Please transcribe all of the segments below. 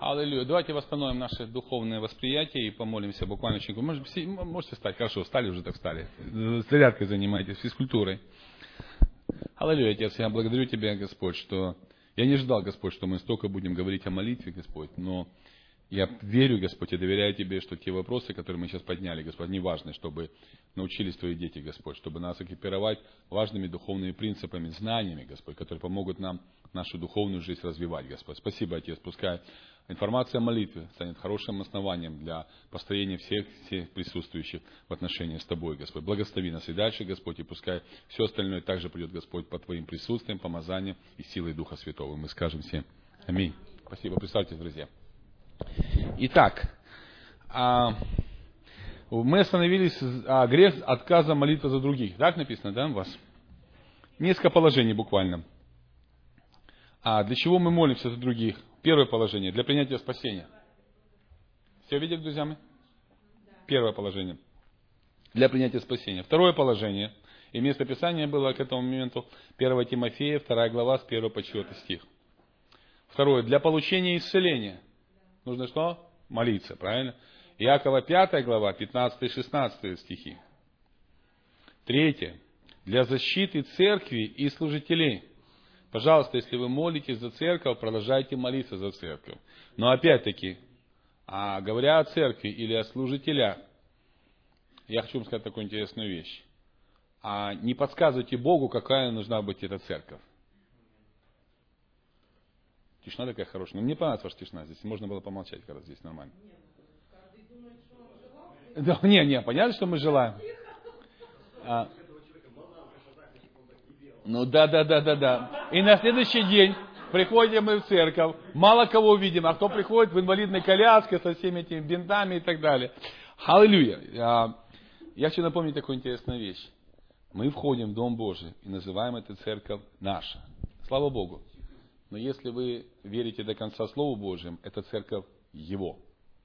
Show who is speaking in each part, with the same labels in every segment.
Speaker 1: Аллилуйя. Давайте восстановим наше духовное восприятие и помолимся буквально чуть. Можете встать? Хорошо, встали уже, так встали. Зарядкой занимайтесь, физкультурой. Аллилуйя, Отец, я благодарю Тебя, Господь, что... Я не ждал, Господь, что мы столько будем говорить о молитве, Господь, но я верю, Господь, и доверяю Тебе, что те вопросы, которые мы сейчас подняли, Господь, они важны, чтобы научились Твои дети, Господь, чтобы нас экипировать важными духовными принципами, знаниями, Господь, которые помогут нам нашу духовную жизнь развивать, Господь. Спасибо, Отец, пускай информация о молитве станет хорошим основанием для построения всех присутствующих в отношении с Тобой, Господь. Благослови нас и дальше, Господь, и пускай все остальное также придет, Господь, по Твоим присутствием, помазанием и силой Духа Святого. Мы скажем всем аминь. Спасибо. Представьтесь, друзья. Итак, мы остановились грех отказа молитвы за других. Так написано, да, у вас? Несколько положений буквально. Для чего мы молимся за других? Первое положение. Для принятия спасения. Все видели, друзья мои? Первое положение. Для принятия спасения. Второе положение. И место Писания было к этому моменту 1 Тимофея, 2 глава, с 1 по 4 стих. Второе. Для получения исцеления. Нужно что? Молиться, правильно? Иакова 5 глава, 15-16 стихи. Третье. Для защиты церкви и служителей. Пожалуйста, если вы молитесь за церковь, продолжайте молиться за церковь. Но опять-таки, говоря о церкви или о служителях, я хочу вам сказать такую интересную вещь. Не подсказывайте Богу, какая нужна быть эта церковь. Тишина такая хорошая. Но мне понравилась ваша тишина. Здесь можно было помолчать, когда здесь нормально. Да, не, понятно, что мы желаем. Ну да. И на следующий день приходим мы в церковь, мало кого видим, а кто приходит в инвалидной коляске со всеми этими бинтами и так далее. Аллилуйя. Я хочу напомнить такую интересную вещь. Мы входим в Дом Божий и называем эту церковь наша. Слава Богу. Но если вы верите до конца Слову Божьему, это церковь Его.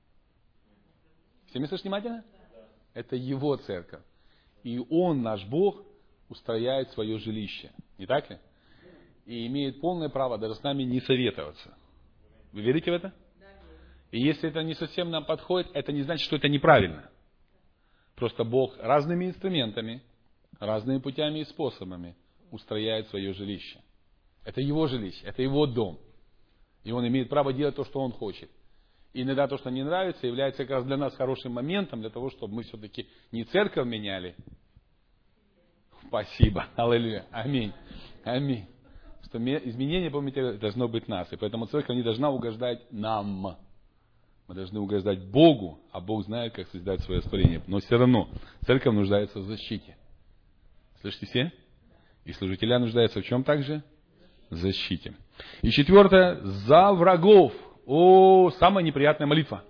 Speaker 1: Все меня слышите внимательно? Это Его церковь. И Он, наш Бог, устрояет свое жилище. Не так ли? И имеет полное право даже с нами не советоваться. Вы верите в это? И если это не совсем нам подходит, это не значит, что это неправильно. Просто Бог разными инструментами, разными путями и способами устрояет свое жилище. Это Его жилище, это Его дом. И Он имеет право делать то, что Он хочет. И иногда то, что не нравится, является как раз для нас хорошим моментом, для того, чтобы мы все-таки не церковь меняли. Спасибо. Аллилуйя. Аминь. Что изменение, помните, должно быть нас. И поэтому церковь не должна угождать нам. Мы должны угождать Богу, а Бог знает, как создать свое творение. Но все равно церковь нуждается в защите. Слышите все? И служителя нуждаются в чем также? В защите. И четвертое, за врагов. Самая неприятная молитва.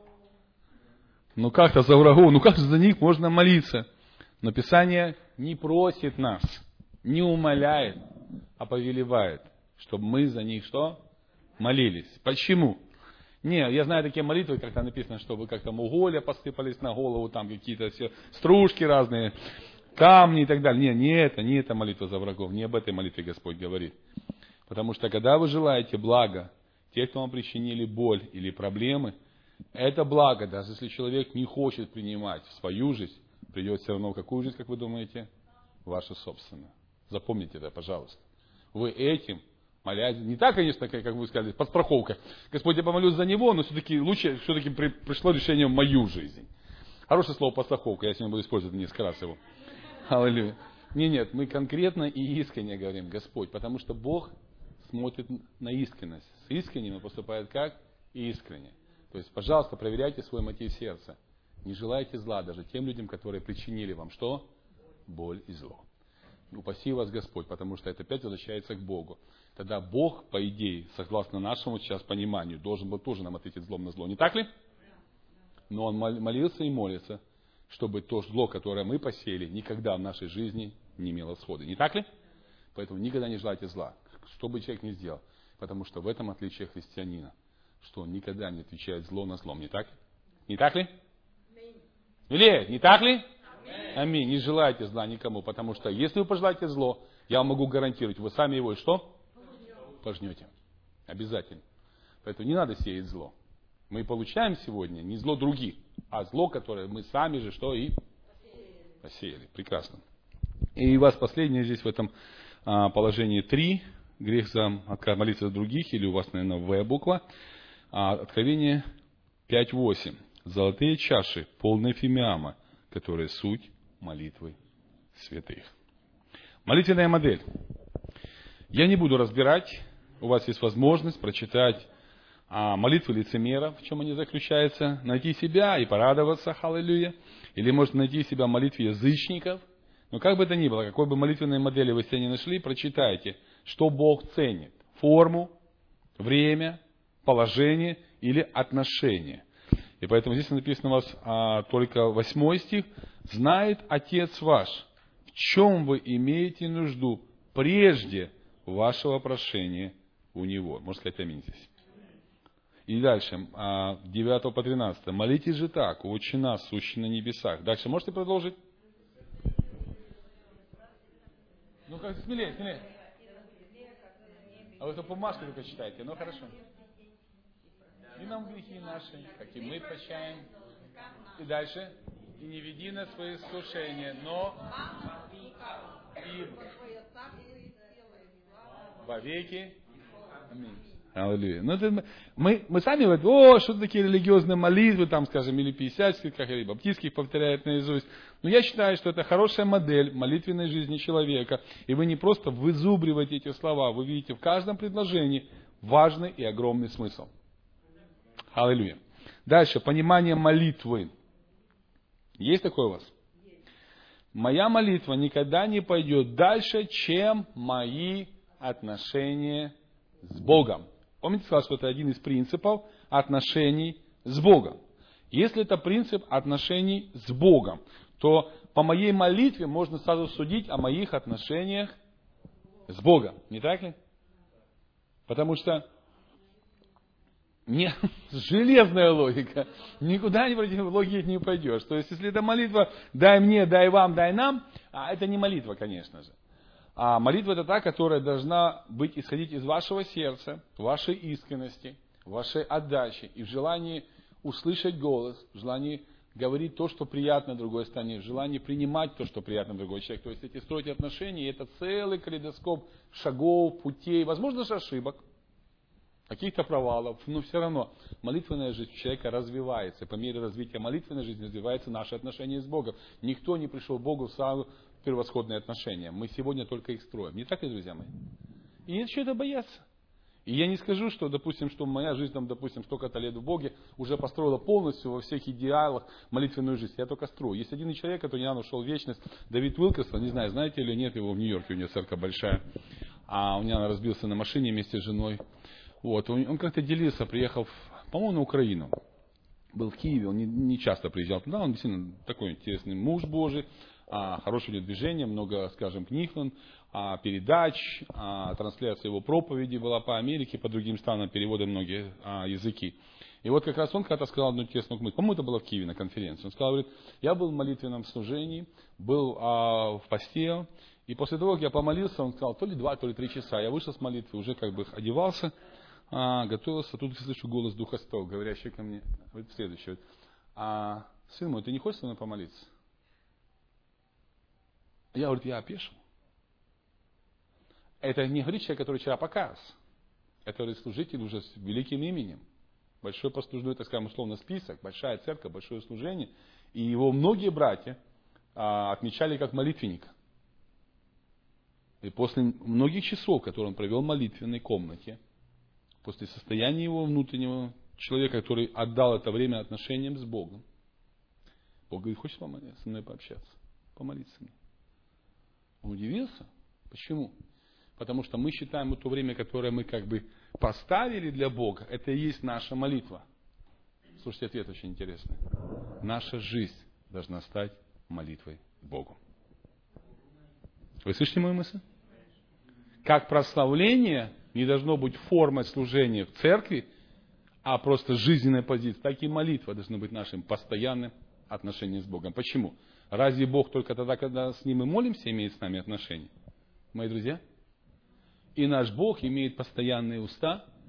Speaker 1: Ну как-то за врагов, как же за них можно молиться? Но Писание не просит нас, не умоляет, а повелевает, чтобы мы за них что? Молились. Почему? Я знаю такие молитвы, как там написано, чтобы как там уголья посыпались на голову, там какие-то все стружки разные, камни и так далее. Не эта молитва за врагов, не об этой молитве Господь говорит. Потому что когда вы желаете блага, те, кто вам причинили боль или проблемы, это благо, даже если человек не хочет принимать в свою жизнь, придет все равно в какую жизнь, как вы думаете? Вашу собственную. Запомните это, пожалуйста. Вы этим молясь, не так, конечно, как вы сказали, подстраховка. Господь, я помолюсь за него, но все-таки лучше, пришло решение в мою жизнь. Хорошее слово подстраховка, я сегодня буду использовать несколько раз его. Аллилуйя. Нет, мы конкретно и искренне говорим, Господь, потому что Бог смотрит на искренность. С искренним он поступает как? Искренне. То есть, пожалуйста, проверяйте свой мотив сердца. Не желайте зла даже тем людям, которые причинили вам что? Боль и зло. И упаси вас Господь, потому что это опять возвращается к Богу. Тогда Бог, по идее, согласно нашему сейчас пониманию, должен был тоже нам ответить злом на зло. Не так ли? Но он молился и молится, чтобы то зло, которое мы посеяли, никогда в нашей жизни не имело схода. Не так ли? Поэтому никогда не желайте зла, что бы человек ни сделал. Потому что в этом отличие христианина, что он никогда не отвечает зло на злом. Не так? Не так ли? Или не так ли? Аминь. Не желайте зла никому, потому что если вы пожелаете зло, я вам могу гарантировать, вы сами его и что? Пожнете. Обязательно. Поэтому не надо сеять зло. Мы получаем сегодня не зло других, а зло, которое мы сами же что и посеяли. Прекрасно. И у вас последнее здесь в этом положении 3. Грех за молиться за других, или у вас, наверное, В буква. Откровение 5:8. Золотые чаши, полные фимиама, которые суть молитвы святых. Молитвенная модель. Я не буду разбирать. У вас есть возможность прочитать молитвы лицемера, в чем они заключаются, найти себя и порадоваться, аллилуйя. Или можно найти себя в молитве язычников. Но как бы это ни было, какой бы молитвенной модели вы себе не нашли, прочитайте, что Бог ценит. Форму, время, положение или отношение. И поэтому здесь написано у вас только 8 стих. «Знает Отец ваш, в чем вы имеете нужду прежде вашего прошения у Него». Можно сказать аминь здесь. И дальше, 9 по 13. «Молитесь же так, Отче наш, сущий на небесах». Дальше можете продолжить? Ну, как смелее, смелее. А вы эту бумажку только читаете, ну хорошо. И нам грехи наши, как и мы прощаем. И дальше. И не веди нас в свои искушения, но и вовеки. Аминь. Аллилуйя. Ну, это мы сами говорим, что такие религиозные молитвы, там, скажем, или 50-ских, или баптистских повторяют наизусть. Но я считаю, что это хорошая модель молитвенной жизни человека. И вы не просто вызубриваете эти слова, вы видите в каждом предложении важный и огромный смысл. Аллилуйя. Дальше, понимание молитвы. Есть такое у вас? Моя молитва никогда не пойдет дальше, чем мои отношения с Богом. Помните, сказал, что это один из принципов отношений с Богом. Если это принцип отношений с Богом, то по моей молитве можно сразу судить о моих отношениях с Богом. Не так ли? Потому что железная логика. Никуда против логики не пойдешь. То есть, если это молитва «дай мне, дай вам, дай нам», это не молитва, конечно же. А молитва это та, которая должна исходить из вашего сердца, вашей искренности, вашей отдачи и в желании услышать голос, в желании говорить то, что приятно другой стороне, в желании принимать то, что приятно другой человек. То есть, эти строить отношения, это целый калейдоскоп шагов, путей, возможно же ошибок, каких-то провалов, но все равно молитвенная жизнь человека развивается. По мере развития молитвенной жизни развивается наше отношение с Богом. Никто не пришел к Богу в превосходные отношения. Мы сегодня только их строим. Не так ли, друзья мои? И нет чего-то бояться. И я не скажу, что, допустим, что моя жизнь, допустим, столько-то лет в Боге уже построила полностью во всех идеалах молитвенную жизнь. Я только строю. Есть один человек, который недавно ушел в вечность, Давид Уилкерсон, не знаю, знаете или нет, его в Нью-Йорке, у него церковь большая. А у него разбился на машине вместе с женой. Вот, он как-то делился, приехав, по-моему, на Украину. Был в Киеве, он не часто приезжал туда, он действительно такой интересный муж Божий, хорошее у него движение, много, скажем, книг, передач, трансляция его проповеди была по Америке, по другим странам, переводы многие языки. И вот как раз он когда-то сказал одну интересную мысль, по-моему, это было в Киеве на конференции. Он сказал, говорит, я был в молитвенном служении, был в посте, и после того, как я помолился, он сказал, то ли 2, то ли 3 часа, я вышел с молитвы, уже как бы одевался, готовился, тут слышу голос Духа Святого, говорящий ко мне, вот следующее, сын мой, ты не хочешь со мной помолиться? Я говорю, я опешил. Это не говорит человек, который вчера покаялся. Это говорит служитель уже с великим именем. Большой послужной, так скажем, условно список, большая церковь, большое служение. И его многие братья отмечали как молитвенника. И после многих часов, которые он провел в молитвенной комнате, после состояния его внутреннего человека, который отдал это время отношениям с Богом, Бог говорит, хочешь со мной пообщаться? Помолиться мне. Он удивился. Почему? Потому что мы считаем то время, которое мы как бы поставили для Бога, это и есть наша молитва. Слушайте, ответ очень интересный. Наша жизнь должна стать молитвой Богу. Вы слышите мою мысль? Как прославление не должно быть формой служения в церкви, а просто жизненная позиция, так и молитва должна быть нашим постоянным отношением с Богом. Почему? Разве Бог только тогда, когда с Ним мы молимся, имеет с нами отношения? Мои друзья? И наш Бог имеет постоянные уста,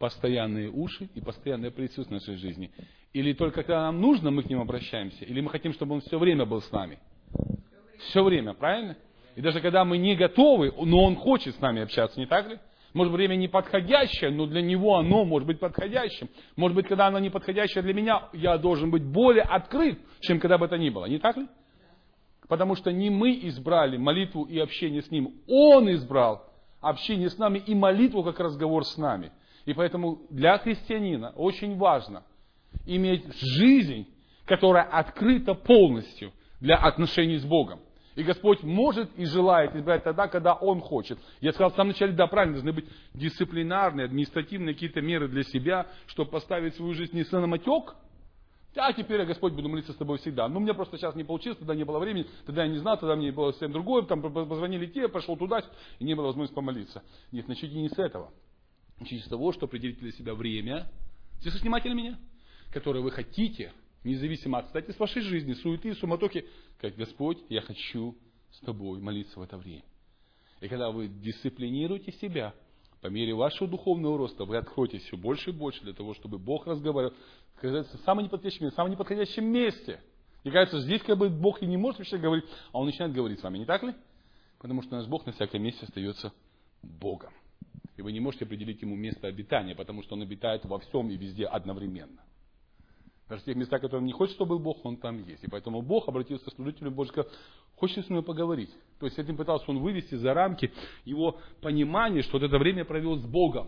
Speaker 1: постоянные уши и постоянное присутствие в нашей жизни? Или только когда нам нужно, мы к нему обращаемся? Или мы хотим, чтобы он все время был с нами? Все время, правильно? И даже когда мы не готовы, но он хочет с нами общаться, не так ли? Может, время не подходящее, но для него оно может быть подходящим. Может быть, когда оно не подходящее для меня, я должен быть более открыт, чем когда бы это ни было. Не так ли? Потому что не мы избрали молитву и общение с Ним. Он избрал общение с нами и молитву как разговор с нами. И поэтому для христианина очень важно иметь жизнь, которая открыта полностью для отношений с Богом. И Господь может и желает избрать тогда, когда Он хочет. Я сказал в самом начале, да, правильно, должны быть дисциплинарные, административные какие-то меры для себя, чтобы поставить свою жизнь не на самотек. А теперь я, Господь, буду молиться с тобой всегда. Ну, у меня просто сейчас не получилось, тогда не было времени, тогда я не знал, тогда мне было совсем другое, там позвонили те, пошел туда, и не было возможности помолиться. Нет, начните не с этого. Начните с того, что определите для себя время. Здесь внимательно меня? Которое вы хотите, независимо от, кстати, с вашей жизни, суеты, суматохи, как Господь, я хочу с тобой молиться в это время. И когда вы дисциплинируете себя, по мере вашего духовного роста, вы откроетесь все больше и больше для того, чтобы Бог разговаривал, кажется, в самом неподходящем месте. И кажется, здесь как бы Бог и не может вообще говорить, а Он начинает говорить с вами, не так ли? Потому что наш Бог на всяком месте остается Богом. И вы не можете определить Ему место обитания, потому что Он обитает во всем и везде одновременно. Даже в тех местах, в которых не хочет, чтобы был Бог, Он там есть. И поэтому Бог обратился к служителю Божьему и сказал, хочешь с мной поговорить? То есть этим пытался Он вывести за рамки его понимания, что вот это время провел с Богом.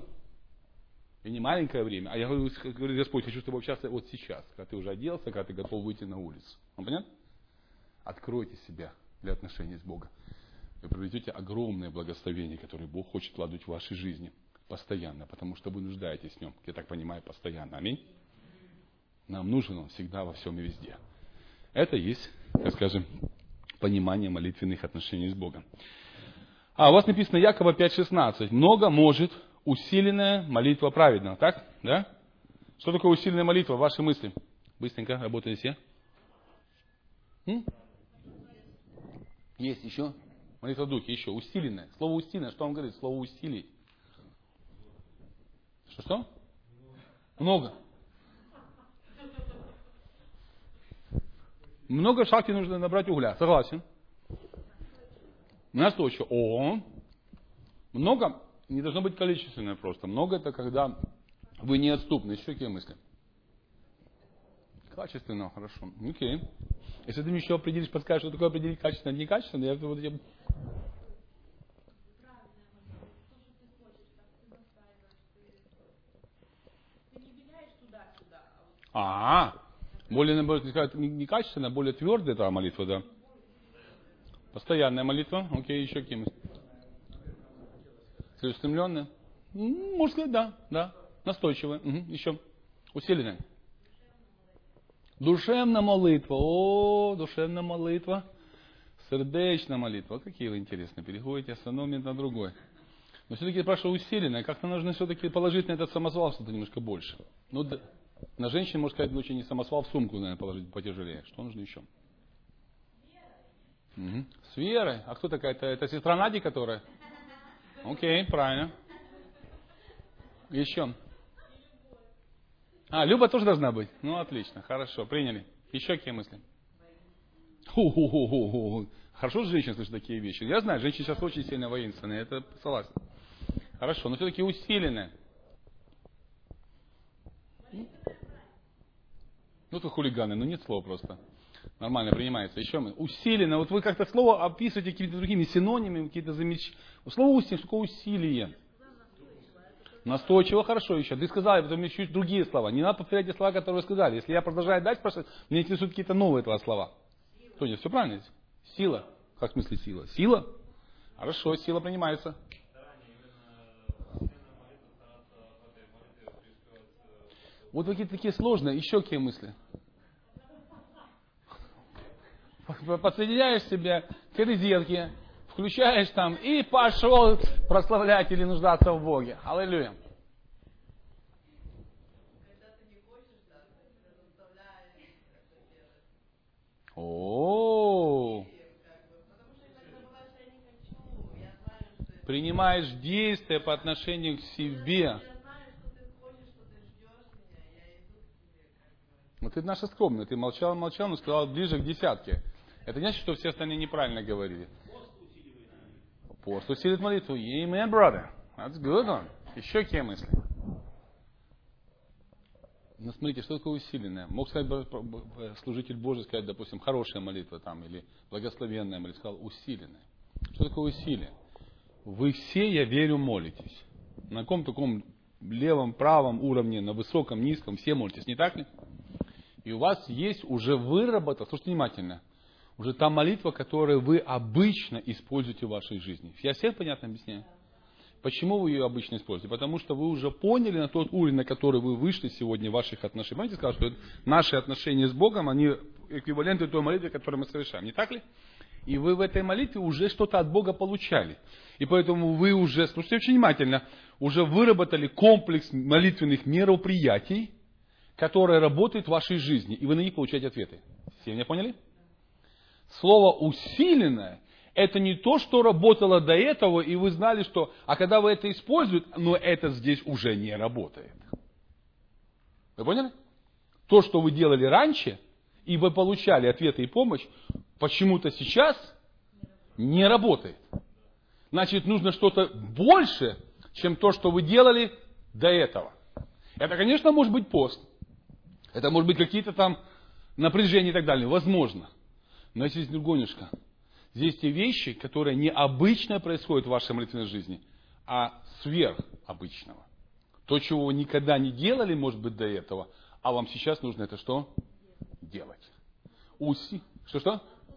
Speaker 1: И не маленькое время. А я говорю, Господь, хочу с тобой общаться вот сейчас, когда ты уже оделся, когда ты готов выйти на улицу. Вам понятно? Откройте себя для отношений с Богом. Вы проведете огромное благословение, которое Бог хочет вкладывать в вашей жизни постоянно, потому что вы нуждаетесь в нем, я так понимаю, постоянно. Аминь. Нам нужен Он всегда, во всем и везде. Это есть, так скажем, понимание молитвенных отношений с Богом. А у вас написано Якова 5:16. Много может усиленная молитва праведного. Так? Да? Что такое усиленная молитва? Ваши мысли. Быстренько работаете все. Есть еще? Молитва в духе. Еще. Усиленная. Слово усиленное. Что он говорит? Слово усилить. Что? Много. Много в шахте нужно набрать угля. Согласен. Настойчиво. Много не должно быть количественное просто. Много это когда вы неотступны. Еще какие мысли? Качественно, хорошо. Окей. Если ты мне еще определишь, подскажешь, что такое определить качественно, некачественно, я вот я... Более, не качественная, более твердая эта молитва, да. Постоянная молитва. Окей, еще какие мысли? Целеустремленная? Можно сказать, да. Настойчивая. Еще. Усиленная. Душевная молитва. Душевная молитва. Сердечная молитва. Какие вы интересные. Переходите с одного момента на другой. Но все-таки я спрашиваю усиленная. Как-то нужно все-таки положить на этот самосвал что-то немножко больше. Ну, на женщине, можно сказать, лучше не самосвал, в сумку, наверное, положить потяжелее. Что нужно еще? С верой. А кто такая? Это сестра Нади, которая? Окей, правильно. Еще. Люба тоже должна быть? Ну, отлично, хорошо, приняли. Еще какие мысли? Хорошо, что женщины слышат такие вещи. Я знаю, женщины сейчас очень сильно воинственные, это согласен. Хорошо, но все-таки усиленные. Ну, это хулиганы, нет слова просто. Нормально принимается. Еще усиленно. Вот вы как-то слово описываете какими-то другими синонимами, какие-то замечания. Слово усилие, что такое усилие? Настойчиво, хорошо еще. Ты сказал, я потом еще другие слова. Не надо повторять те слова, которые вы сказали. Если я продолжаю дальше спрашивать, меня интересуют какие-то новые этого слова. Что нет, все правильно здесь? Сила. Как в смысле сила? Сила? Хорошо, сила принимается. Вот какие-то такие сложные. Еще какие мысли? Подсоединяешь себя к розетке, включаешь там и пошел прославлять или нуждаться в Боге. Аллилуйя. Принимаешь действия по отношению к себе. ты наша скромная, ты молчал, но сказал ближе к десятке. Это не значит, что все остальные неправильно говорили. Пост усилит молитву. Amen, brother. That's good one. Еще какие мысли? Ну, смотрите, что такое усиленное? Мог сказать служитель Божий, сказать, допустим, хорошая молитва там, или благословенная молитва. Сказал, усиленная. Что такое усилие? Вы все, я верю, молитесь. На каком таком левом, правом уровне, на высоком, низком, все молитесь, не так ли? И у вас есть уже выработка, слушайте внимательно, уже та молитва, которую вы обычно используете в вашей жизни. Я всем понятно объясняю? Почему вы ее обычно используете? Потому что вы уже поняли на тот уровень, на который вы вышли сегодня в ваших отношениях. Помните, сказал, что наши отношения с Богом, они эквиваленты той молитве, которую мы совершаем. Не так ли? И вы в этой молитве уже что-то от Бога получали. И поэтому вы уже, слушайте очень внимательно, уже выработали комплекс молитвенных мероприятий, которые работают в вашей жизни. И вы на них получаете ответы. Все меня поняли? Слово «усиленное» — это не то, что работало до этого, и вы знали, что... А когда вы это используете, но это здесь уже не работает. Вы поняли? То, что вы делали раньше, и вы получали ответы и помощь, почему-то сейчас не работает. Значит, нужно что-то больше, чем то, что вы делали до этого. Это, конечно, может быть пост. Это может быть какие-то там напряжения и так далее. Возможно. Но здесь другонюшка. Здесь те вещи, которые необычно происходят в вашей молитвенной жизни, а сверхобычного. То, чего вы никогда не делали, может быть, до этого, а вам сейчас нужно это что? Делать. Что?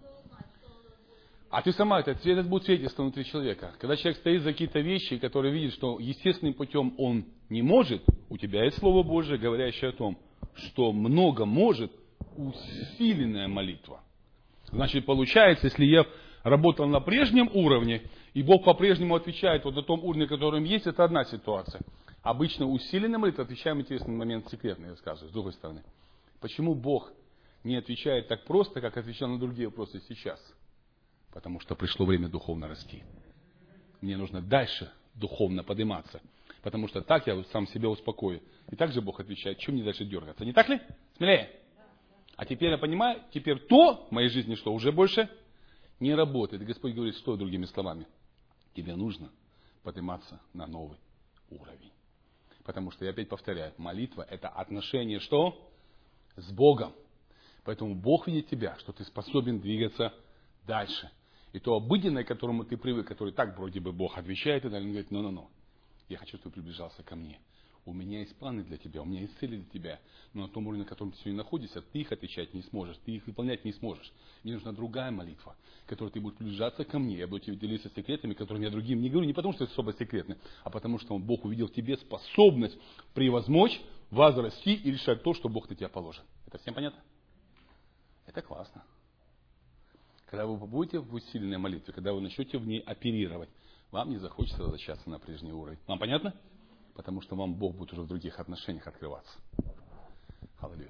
Speaker 1: А ты сама, это будет свидетельство внутри человека. Когда человек стоит за какие-то вещи, которые видит, что естественным путем он не может, у тебя есть Слово Божие, говорящее о том, что много может усиленная молитва. Значит, получается, если я работал на прежнем уровне, и Бог по-прежнему отвечает вот на том уровне, которым есть, это одна ситуация. Обычно усиленная молитва, отвечаем интересный момент секретный, я рассказываю, с другой стороны. Почему Бог не отвечает так просто, как отвечал на другие вопросы сейчас? Потому что пришло время духовно расти. Мне нужно дальше духовно подниматься. Потому что так я сам себя успокою. И так же Бог отвечает, чем мне дальше дергаться. Не так ли? Смелее. А теперь я понимаю, теперь то в моей жизни, что уже больше не работает. И Господь говорит, что другими словами? Тебе нужно подниматься на новый уровень. Потому что, я опять повторяю, молитва – это отношение что? С Богом. Поэтому Бог видит тебя, что ты способен двигаться дальше. И то обыденное, к которому ты привык, который так вроде бы Бог отвечает, и далее он говорит, но, я хочу, чтобы ты приближался ко мне. У меня есть планы для тебя, у меня есть цели для тебя. Но на том уровне, на котором ты сегодня находишься, ты их отвечать не сможешь, ты их выполнять не сможешь. Мне нужна другая молитва, в которой ты будешь приближаться ко мне. Я буду тебе делиться секретами, которыми я другим не говорю, не потому что это особо секретно, а потому что Бог увидел в тебе способность превозмочь, возрасти и решать то, что Бог на тебя положит. Это всем понятно? Это классно. Когда вы будете в усиленной молитве, когда вы начнете в ней оперировать, вам не захочется возвращаться на прежний уровень. Вам понятно? Потому что вам Бог будет уже в других отношениях открываться. Аллилуйя.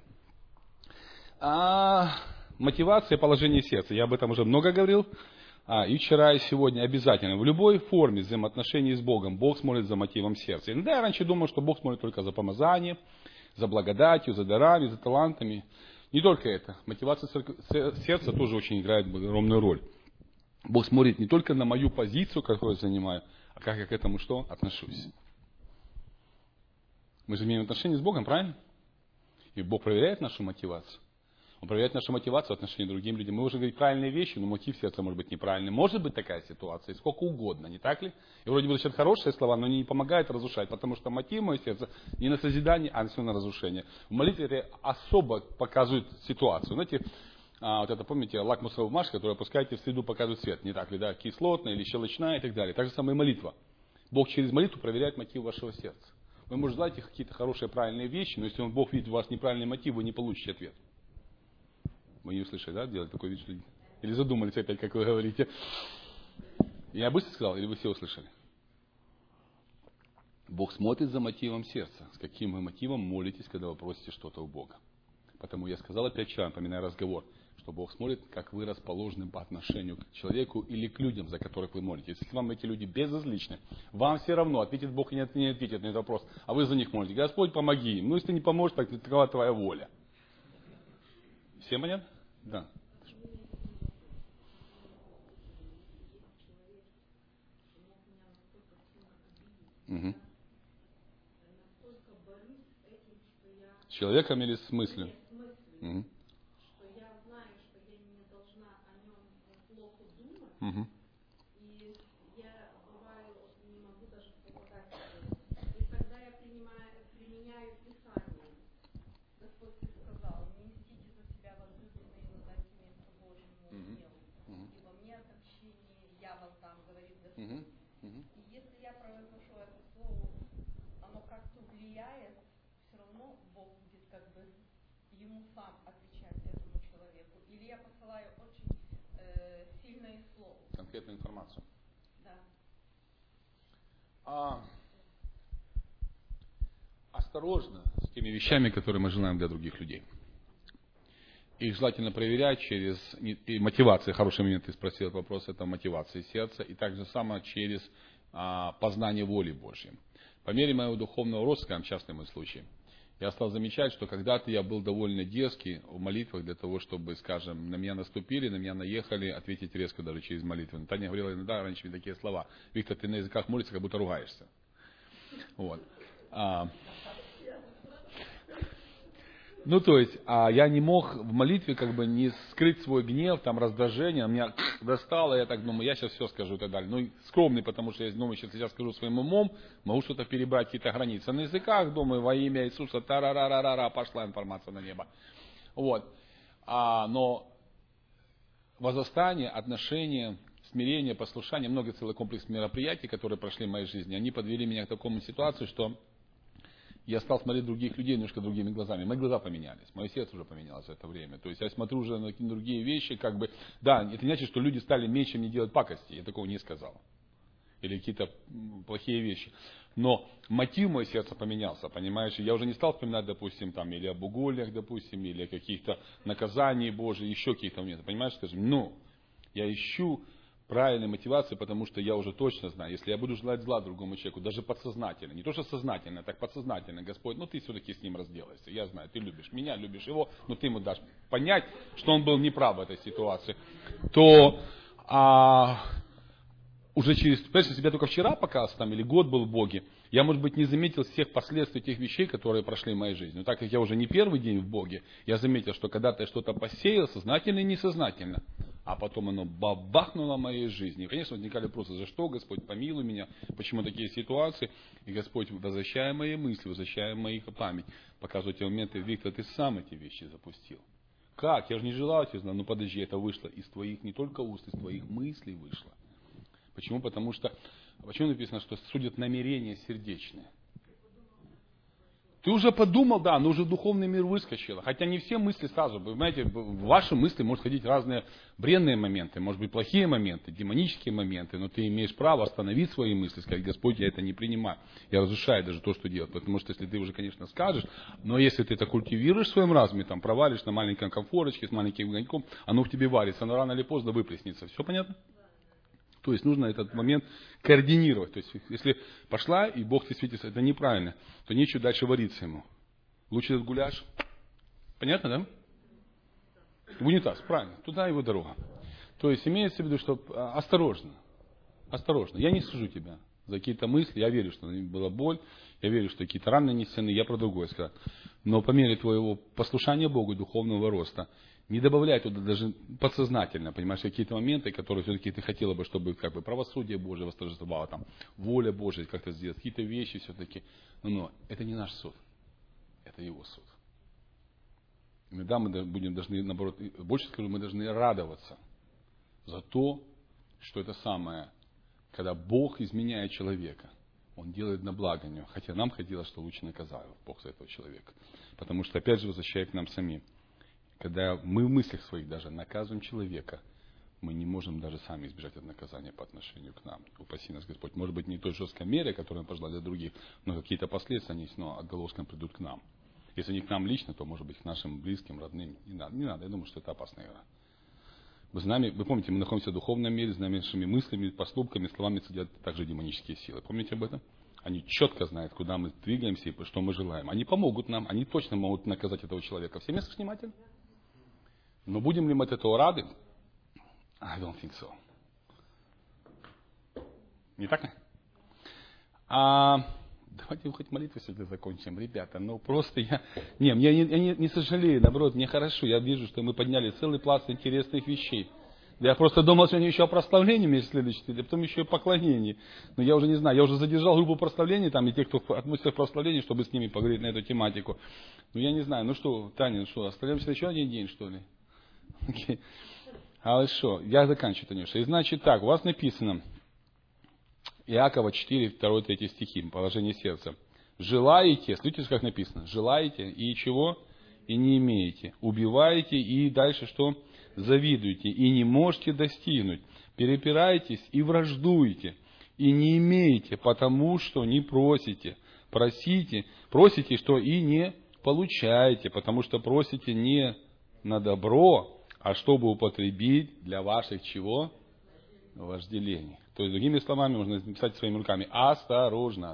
Speaker 1: Мотивация положения сердца. Я об этом уже много говорил. И вчера, и сегодня обязательно. В любой форме взаимоотношений с Богом Бог смотрит за мотивом сердца. Иногда я раньше думал, что Бог смотрит только за помазанием, за благодатью, за дарами, за талантами. Не только это. Мотивация сердца тоже очень играет огромную роль. Бог смотрит не только на мою позицию, которую я занимаю, а как я к этому что? Отношусь. Мы же имеем отношения с Богом, правильно? И Бог проверяет нашу мотивацию. Он проверяет нашу мотивацию в отношении к другим людям. Мы можем говорить правильные вещи, но мотив сердца может быть неправильный. Может быть такая ситуация, и сколько угодно, не так ли? И вроде бы звучат хорошие слова, но они не помогают разрушать, потому что мотив моего сердца не на созидание, а на разрушение. В молитве это особо показывает ситуацию. Знаете, вот это, помните, лакмусовая бумажка, которую опускаете в среду, показывает цвет, не так ли, да, кислотная или щелочная и так далее. Так же самое и молитва. Бог через молитву проверяет мотив вашего сердца. Вы можете знать какие-то хорошие, правильные вещи, но если Бог видит у вас неправильный мотив, вы не получите ответ. Вы не услышали, да, делать такой вид, что... Или задумались опять, как вы говорите. Я быстро сказал, или вы все услышали? Бог смотрит за мотивом сердца. С каким вы мотивом молитесь, когда вы просите что-то у Бога. Потому я сказал опять вчера, напоминаю разговор, что Бог смотрит, как вы расположены по отношению к человеку или к людям, за которых вы молитесь. Если вам эти люди безразличны, вам все равно, ответит Бог или не ответит на этот вопрос, а вы за них молитесь. Господь, помоги им. Ну, если не поможешь, так такова твоя воля. Всем понятно? Да. Угу. С человеком или с мыслью? Угу. Угу. Конкретную информацию. Да. Осторожно с теми вещами, которые мы желаем для других людей. Их желательно проверять через и мотивация. Хороший момент ты спросил этот вопрос, это мотивация сердца. И также само через познание воли Божьей. По мере моего духовного роста, скажем, частный мой случай, я стал замечать, что когда-то я был довольно дерзкий в молитвах для того, чтобы, скажем, на меня наступили, на меня наехали, ответить резко даже через молитву. Таня говорила иногда раньше мне такие слова: Виктор, ты на языках молишься, как будто ругаешься. Вот. То есть, я не мог в молитве не скрыть свой гнев, раздражение, меня достало, я так думаю, я сейчас все скажу и так далее. Скромный, потому что я думаю, сейчас я скажу своим умом, могу что-то перебрать, какие-то границы. На языках, думаю, во имя Иисуса, тарарарара, пошла информация на небо. Вот. Но возрастание, отношения, смирение, послушание, много целый комплекс мероприятий, которые прошли в моей жизни, они подвели меня к такому ситуации, что я стал смотреть других людей немножко другими глазами. Мои глаза поменялись, мое сердце уже поменялось в это время. То есть я смотрю уже на другие вещи, да, это не значит, что люди стали меньше мне делать пакости, я такого не сказал. Или какие-то плохие вещи. Но мотив моего сердца поменялся, понимаешь? Я уже не стал вспоминать, допустим, или об угольях, допустим, или о каких-то наказаниях Божьих, еще каких-то моментах. Понимаешь, скажем, я ищу правильной мотивации, потому что я уже точно знаю, если я буду желать зла другому человеку, даже подсознательно, не то что сознательно, так подсознательно, Господь, ты все-таки с ним разделаешься, я знаю, ты любишь меня, любишь его, но ты ему дашь понять, что он был неправ в этой ситуации, то уже понимаешь, если я только вчера покался или год был в Боге, я, может быть, не заметил всех последствий тех вещей, которые прошли в моей жизни. Но так как я уже не первый день в Боге, я заметил, что когда-то я что-то посеял, сознательно и несознательно, а потом оно бабахнуло в моей жизни. И, конечно, возникали вопросы: за что, Господь, помилуй меня, почему такие ситуации? И Господь, возвращая мои мысли, возвращая мою память, показывает те моменты: Виктор, ты сам эти вещи запустил. Как? Я же не желал тебе знать. Подожди, это вышло из твоих не только уст, из твоих мыслей вышло. Почему? Потому что, почему написано, что судят намерения сердечные? Ты уже подумал, да, но уже духовный мир выскочило. Хотя не все мысли сразу. Вы понимаете, в ваши мысли могут ходить разные бренные моменты, может быть, плохие моменты, демонические моменты, но ты имеешь право остановить свои мысли, сказать: Господь, я это не принимаю. Я разрушаю даже то, что делаю. Потому что если ты уже, конечно, скажешь, но если ты это культивируешь в своем разуме, провалишь на маленьком комфорочке с маленьким огоньком, оно в тебе варится, оно рано или поздно выплеснется. Все понятно? То есть нужно этот момент координировать. То есть если пошла и Бог тебе светится, это неправильно, то нечего дальше вариться ему. Лучше этот гуляш. Понятно, да? В унитаз, правильно. Туда его дорога. То есть имеется в виду, что осторожно. Осторожно. Я не сужу тебя за какие-то мысли. Я верю, что была боль. Я верю, что какие-то раны нанесены. Я про другое сказал. Но по мере твоего послушания Богу и духовного роста, не добавляй туда даже подсознательно, понимаешь, какие-то моменты, которые все-таки ты хотела бы, чтобы правосудие Божие восторжествовало, воля Божия как-то сделать, какие-то вещи все-таки. Но это не наш суд, это Его суд. Иногда мы должны, наоборот, больше скажу, мы должны радоваться за то, что это самое, когда Бог изменяет человека, Он делает на благо него. Хотя нам хотелось, что лучше наказал Бог за этого человека. Потому что, опять же, возвращая к нам самим. Когда мы в мыслях своих даже наказываем человека, мы не можем даже сами избежать от наказания по отношению к нам. Упаси нас, Господь. Может быть, не той жесткой мере, которую Он пожелал для других, но какие-то последствия, они снова отголоском придут к нам. Если не к нам лично, то, может быть, к нашим близким, родным. Не надо. Я думаю, что это опасная игра. Вы помните, мы находимся в духовном мире, с нашими мыслями, поступками, словами сидят также демонические силы. Помните об этом? Они четко знают, куда мы двигаемся и что мы желаем. Они помогут нам, они точно могут наказать этого человека. Все место внимательно? Но будем ли мы от этого рады? I don't think so. Не так ли? Давайте хоть молитву сегодня закончим, ребята. Ну, просто я не сожалею, наоборот, мне хорошо. Я вижу, что мы подняли целый пласт интересных вещей. Я просто думал, что еще о прославлении есть следующее, а потом еще и поклонение. Но я уже не знаю, я уже задержал группу прославления, там, и те, кто относится к прославлению, чтобы с ними поговорить на эту тематику. Ну, я не знаю, ну что, Таня, ну что, оставляемся еще один день, что ли? Okay. Хорошо, я заканчиваю, Танюша. И значит так, у вас написано, Иакова 4, 2, 3 стихи, положение сердца. Желаете, слышите, как написано, желаете и чего? И не имеете. Убиваете и дальше что? Завидуете и не можете достигнуть. Перепираетесь и враждуете. И не имеете, потому что не просите. Просите, что и не получаете, потому что просите не на добро, а чтобы употребить для ваших чего? Вожделений. То есть, другими словами, можно написать своими руками. Осторожно,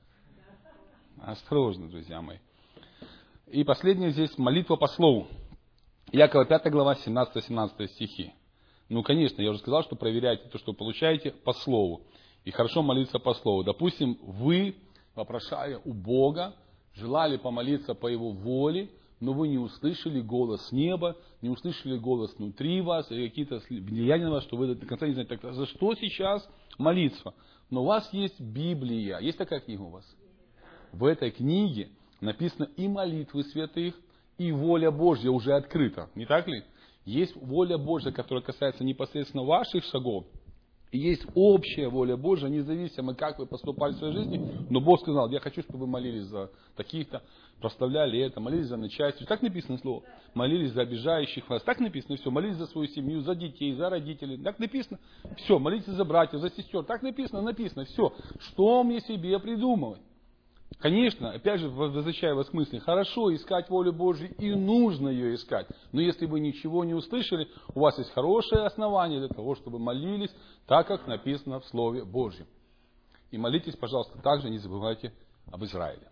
Speaker 1: да? Осторожно, друзья мои. И последнее здесь молитва по слову. Иакова 5 глава, 17-17 стихи. Ну, конечно, я уже сказал, что проверяйте то, что получаете по слову. И хорошо молиться по слову. Допустим, вы, вопрошая у Бога, желали помолиться по Его воле, но вы не услышали голос неба, не услышали голос внутри вас, и какие-то влияния на вас, что вы до конца не знаете, так, за что сейчас молиться? Но у вас есть Библия. Есть такая книга у вас? В этой книге написано и молитвы святых, и воля Божья уже открыта. Не так ли? Есть воля Божья, которая касается непосредственно ваших шагов. И есть общая воля Божья, независимо, как вы поступали в своей жизни. Но Бог сказал, я хочу, чтобы вы молились за таких-то, прославляли это, молились за начальство. Так написано слово. Молились за обижающих вас. Так написано все. Молились за свою семью, за детей, за родителей. Так написано. Все. Молитесь за братьев, за сестер. Так написано. Все. Что мне себе придумывать? Конечно, опять же, возвращая вас к мысли, хорошо искать волю Божью и нужно ее искать. Но если вы ничего не услышали, у вас есть хорошее основание для того, чтобы молились так, как написано в Слове Божьем. И молитесь, пожалуйста, также не забывайте об Израиле.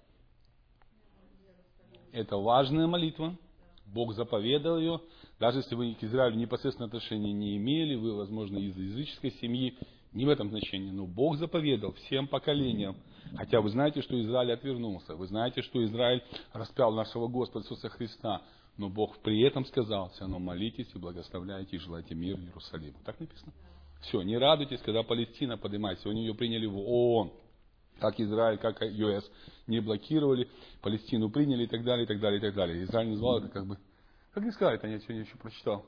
Speaker 1: Это важная молитва. Бог заповедал ее. Даже если вы к Израилю непосредственно отношения не имели, вы, возможно, из языческой семьи, не в этом значении, но Бог заповедал всем поколениям. Хотя вы знаете, что Израиль отвернулся. Вы знаете, что Израиль распял нашего Господа Иисуса Христа. Но Бог при этом сказал, все равно молитесь и благословляйте и желайте мир Иерусалиму. Так написано? Все, не радуйтесь, когда Палестина поднимается. Сегодня ее приняли в ООН. Как Израиль, как ЮС не блокировали, Палестину приняли и так далее, и так далее, и так далее. Израиль назвал это как бы... Как не сказать, я сегодня еще прочитал.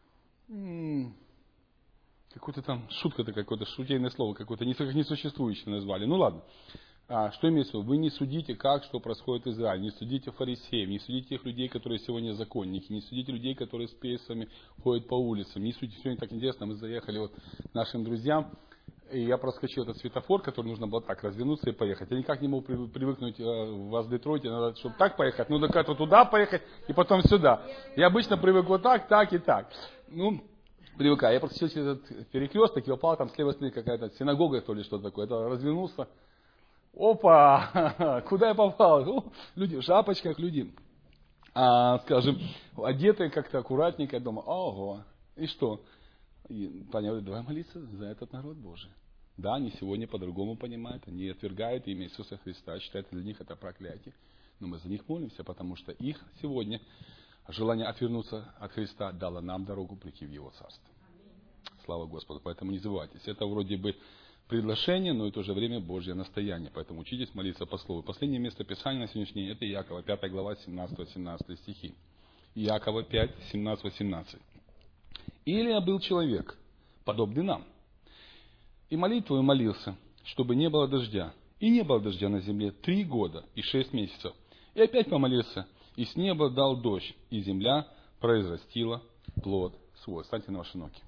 Speaker 1: Какое-то там, шутка-то какое-то, шутейное слово какое-то, несуществующее назвали. Ну ладно. Что имеется в виду? Вы не судите, как, что происходит в Израиле. Не судите фарисеев, не судите тех людей, которые сегодня законники, не судите людей, которые с песами ходят по улицам. Не судите. Сегодня так интересно, мы заехали вот к нашим друзьям, и я проскочил этот светофор, который нужно было так развернуться и поехать. Я никак не мог привыкнуть в вас в Детройте, надо, чтобы так поехать, ну так это туда поехать и потом сюда. Я обычно привык вот так и так. Ну, привыкаю. Я проскочил через этот перекресток и попал, там слева стороны какая-то синагога, то ли что-то такое. Это развернулся. Опа! Куда я попал? Люди в шапочках, люди, скажем, одетые как-то аккуратненько. Я думаю, ого, и что? И Таня говорит, давай молиться за этот народ Божий. Да, они сегодня по-другому понимают, они отвергают имя Иисуса Христа, считают для них это проклятие. Но мы за них молимся, потому что их сегодня желание отвернуться от Христа дало нам дорогу прийти в Его Царство. Слава Господу. Поэтому не забывайтесь. Это вроде бы приглашение, но и в то же время Божье настояние. Поэтому учитесь молиться по слову. Последнее место Писания на сегодняшний день это Иакова, 5 глава, 17-18 стихи. Иакова 5, 17-18. Илия был человек, подобный нам. И молитвою молился, чтобы не было дождя. И не было дождя на земле 3 года и 6 месяцев. И опять помолился, и с неба дал дождь, и земля произрастила плод свой. Встаньте на ваши ноги.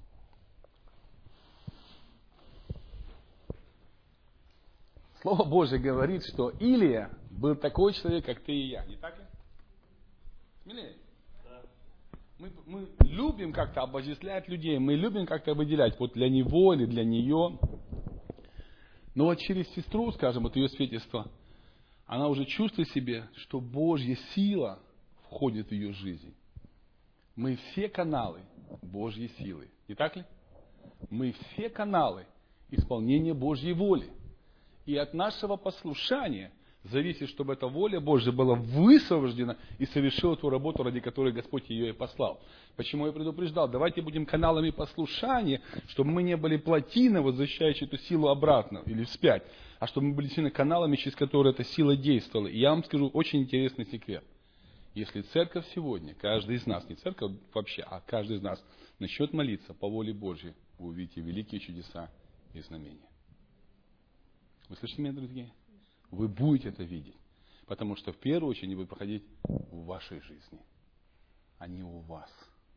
Speaker 1: Слово Божье говорит, что Илия был такой человек, как ты и я. Не так ли? Смелее. Мы любим как-то обожествлять людей, мы любим как-то выделять вот для него или для нее. Но вот через сестру, скажем, вот ее свидетельство, она уже чувствует в себе, что Божья сила входит в ее жизнь. Мы все каналы Божьей силы. Не так ли? Мы все каналы исполнения Божьей воли. И от нашего послушания зависит, чтобы эта воля Божья была высвобождена и совершила ту работу, ради которой Господь ее и послал. Почему я предупреждал? Давайте будем каналами послушания, чтобы мы не были плотиной, возвращающей эту силу обратно или вспять, а чтобы мы были сильно каналами, через которые эта сила действовала. И я вам скажу очень интересный секрет. Если церковь сегодня, каждый из нас, не церковь вообще, а каждый из нас начнет молиться по воле Божьей, вы увидите великие чудеса и знамения. Вы слышите меня, друзья? Вы будете это видеть. Потому что в первую очередь они будут проходить в вашей жизни, а не у вас.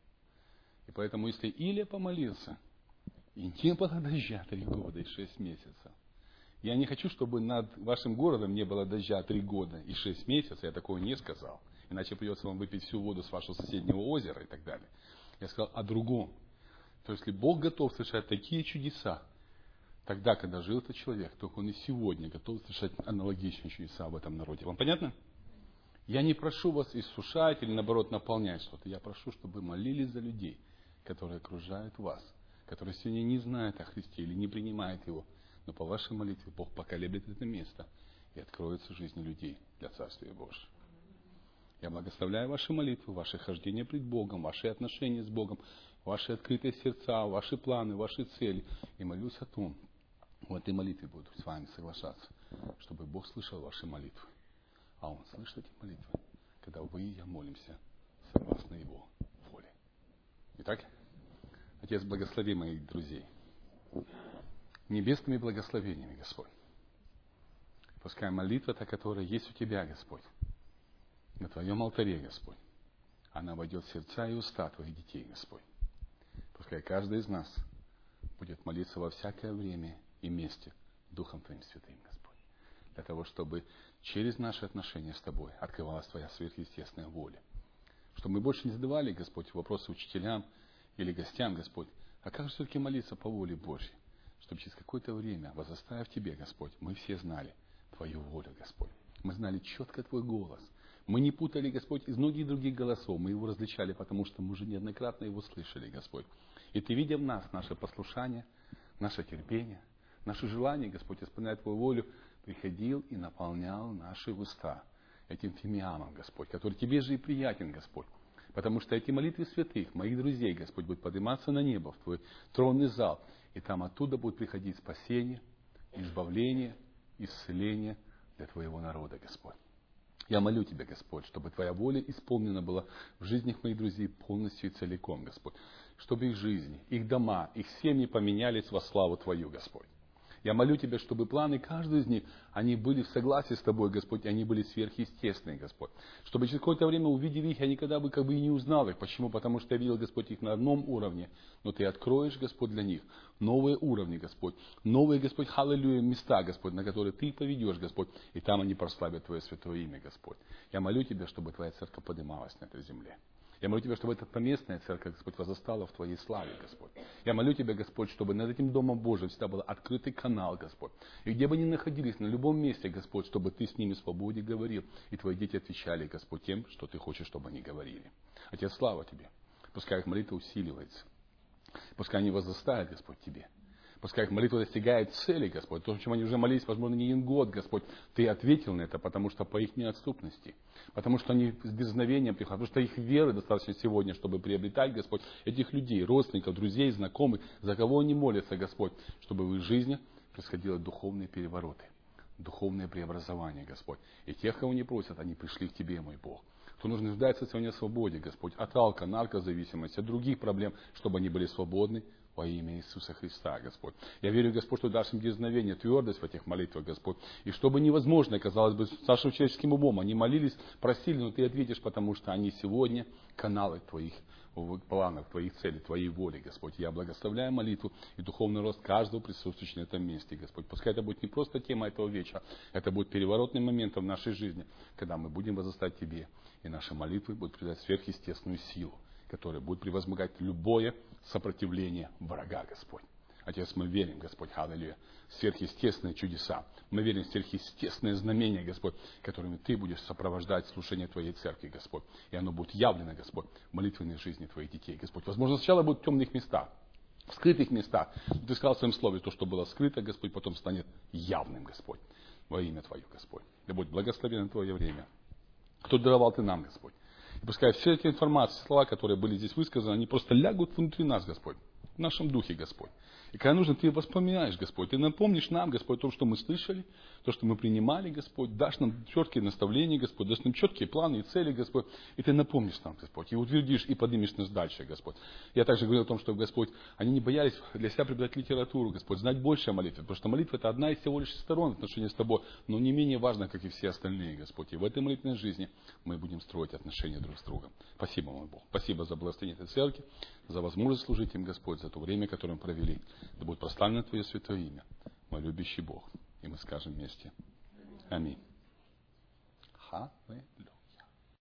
Speaker 1: И поэтому, если Илия помолился, и не было дождя 3 года и 6 месяцев, я не хочу, чтобы над вашим городом не было дождя 3 года и 6 месяцев, я такого не сказал. Иначе придется вам выпить всю воду с вашего соседнего озера и так далее. Я сказал о другом. То есть, если Бог готов совершать такие чудеса, тогда, когда жил этот человек, только он и сегодня готов совершать аналогичные чудеса в этом народе. Вам понятно? Я не прошу вас иссушать или, наоборот, наполнять что-то. Я прошу, чтобы вы молились за людей, которые окружают вас, которые сегодня не знают о Христе или не принимают Его. Но по вашей молитве Бог поколеблет это место и откроется жизни людей для Царствия Божьего. Я благословляю ваши молитвы, ваше хождение пред Богом, ваши отношения с Богом, ваши открытые сердца, ваши планы, ваши цели. И молюсь о том, в этой молитве буду с вами соглашаться, чтобы Бог слышал ваши молитвы. А Он слышит эти молитвы, когда вы и я молимся согласно Его воле. Итак, Отец, благослови моих друзей небесными благословениями, Господь. Пускай молитва, та, которая есть у Тебя, Господь, на Твоем алтаре, Господь, она войдет в сердца и уста Твоих детей, Господь. Пускай каждый из нас будет молиться во всякое время и месте Духом Твоим Святым, Господь. Для того, чтобы через наши отношения с Тобой открывалась Твоя сверхъестественная воля. Чтобы мы больше не задавали, Господь, вопросы учителям или гостям, Господь, а как же все-таки молиться по воле Божьей? Чтобы через какое-то время, возрастая в Тебе, Господь, мы все знали Твою волю, Господь. Мы знали четко Твой голос. Мы не путали, Господь, из многих других голосов. Мы его различали, потому что мы уже неоднократно его слышали, Господь. И Ты, видя в нас наше послушание, наше терпение, наше желание, Господь, исполнять Твою волю, приходил и наполнял наши уста этим фимиамом, Господь, который Тебе же и приятен, Господь. Потому что эти молитвы святых, моих друзей, Господь, будут подниматься на небо, в Твой тронный зал. И там оттуда будет приходить спасение, избавление, исцеление для Твоего народа, Господь. Я молю Тебя, Господь, чтобы Твоя воля исполнена была в жизнях моих друзей полностью и целиком, Господь. Чтобы их жизни, их дома, их семьи поменялись во славу Твою, Господь. Я молю Тебя, чтобы планы каждого из них, они были в согласии с Тобой, Господь, и они были сверхъестественные, Господь. Чтобы через какое-то время, увидев их, я никогда бы и не узнал их. Почему? Потому что я видел, Господь, их на одном уровне. Но Ты откроешь, Господь, для них новые уровни, Господь. Новые, Господь, аллилуйя, места, Господь, на которые Ты поведешь, Господь. И там они прославят Твое святое имя, Господь. Я молю Тебя, чтобы Твоя церковь поднималась на этой земле. Я молю Тебя, чтобы эта поместная церковь, Господь, возрастала в Твоей славе, Господь. Я молю Тебя, Господь, чтобы над этим Домом Божьим всегда был открытый канал, Господь. И где бы они находились, на любом месте, Господь, чтобы Ты с ними в свободе говорил, и Твои дети отвечали, Господь, тем, что Ты хочешь, чтобы они говорили. Отец, слава Тебе. Пускай их молитва усиливается. Пускай они возрастают, Господь, Тебе. Пускай их молитва достигает цели, Господь. То, о чем они уже молились, возможно, не 1 год, Господь. Ты ответил на это, потому что по их неотступности. Потому что они с дерзновением приходят. Потому что их веры достаточно сегодня, чтобы приобретать, Господь, этих людей, родственников, друзей, знакомых, за кого они молятся, Господь. Чтобы в их жизни происходили духовные перевороты, духовные преобразования, Господь. И тех, кого не просят, они пришли к Тебе, мой Бог. Кто нуждается сегодня в свободе, Господь, от алко, наркозависимости, от других проблем, чтобы они были свободны во имя Иисуса Христа, Господь. Я верю, Господь, что дашь им дерзновение, твердость в этих молитвах, Господь. И чтобы невозможно, казалось бы, с нашим человеческим умом, они молились, просили, но Ты ответишь, потому что они сегодня каналы Твоих планов, Твоих целей, Твоей воли, Господь. Я благословляю молитву и духовный рост каждого присутствующего на этом месте, Господь. Пускай это будет не просто тема этого вечера, это будет переворотным моментом в нашей жизни, когда мы будем возрастать Тебе, и наши молитвы будут придать сверхъестественную силу, которая будет превозмогать любое сопротивление врага, Господь. Отец, мы верим, Господь, аллилуйя, в сверхъестественные чудеса. Мы верим в сверхъестественные знамения, Господь, которыми Ты будешь сопровождать служение Твоей церкви, Господь. И оно будет явлено, Господь, в молитвенной жизни Твоих детей, Господь. Возможно, сначала будет в темных местах, в скрытых местах. Ты сказал в Своем Слове, то, что было скрыто, Господь, потом станет явным, Господь, во имя Твое, Господь. Да будь благословенно Твое время. Кто даровал Ты нам, Господь. И пускай все эти информации, слова, которые были здесь высказаны, они просто лягут внутри нас, Господь, в нашем духе, Господь. И когда нужно, Ты воспоминаешь, Господь. Ты напомнишь нам, Господь, то, что мы слышали, то, что мы принимали, Господь. Дашь нам четкие наставления, Господь. Дашь нам четкие планы и цели, Господь. И Ты напомнишь нам, Господь. И утвердишь, и поднимешь нас дальше, Господь. Я также говорил о том, что, Господь, они не боялись для себя преподать литературу, Господь, знать больше о молитве. Потому что молитва – это одна из всего лишь сторон отношений с Тобой, но не менее важна, как и все остальные, Господь. И в этой молитвенной жизни мы будем строить отношения друг с другом. Спасибо, мой Бог. Спасибо за благословение этой церкви, за возможность служить им, Господь, за то время, которое мы провели. Да будет прославлено Твое святое имя, мой любящий Бог. И мы скажем вместе. Аминь. Аллилуйя.